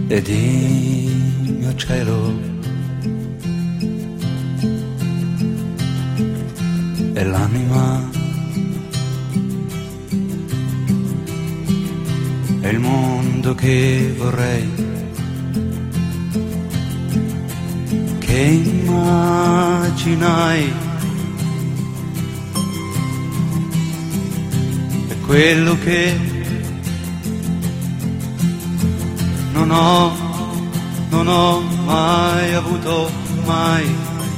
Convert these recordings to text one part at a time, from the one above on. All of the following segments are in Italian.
ed il mio cielo è l'anima, è il mondo che vorrei, che immaginai, è quello che non ho mai avuto, mai,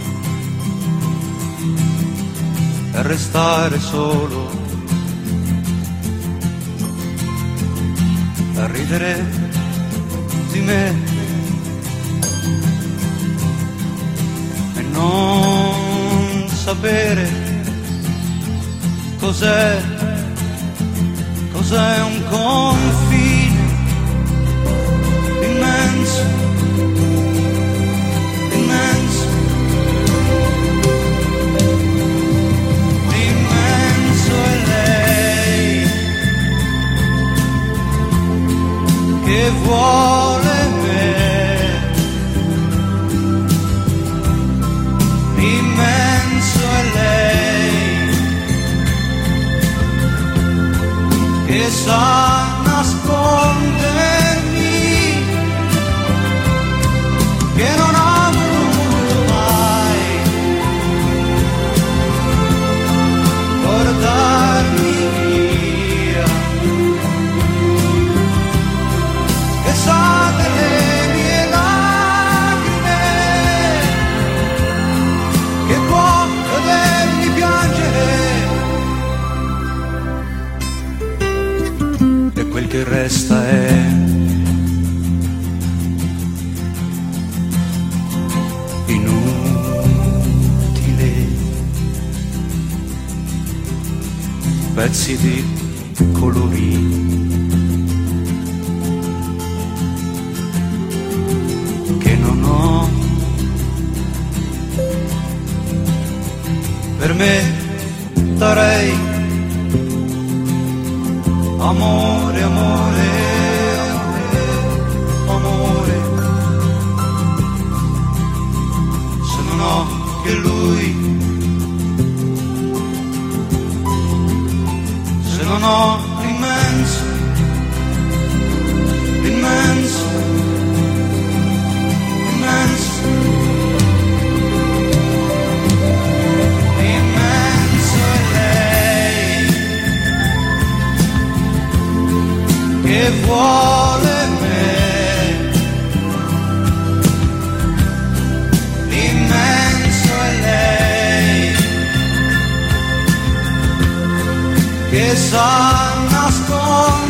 per restare solo, a ridere di me e non sapere cos'è un confine immenso, immenso, immenso è lei che vuole me, immenso è lei che sa nascondermi, che non ho voluto mai portarmi via, che sa delle mie lacrime, che può vedermi piangere, e quel che resta è pezzi di colori, che non ho, per me darei amore, amore, amore, se non ho che lui, non ho l'immenso, l'immenso, l'immenso, l'immenso è lei che vuole me, l'immenso è lei che sa nascondere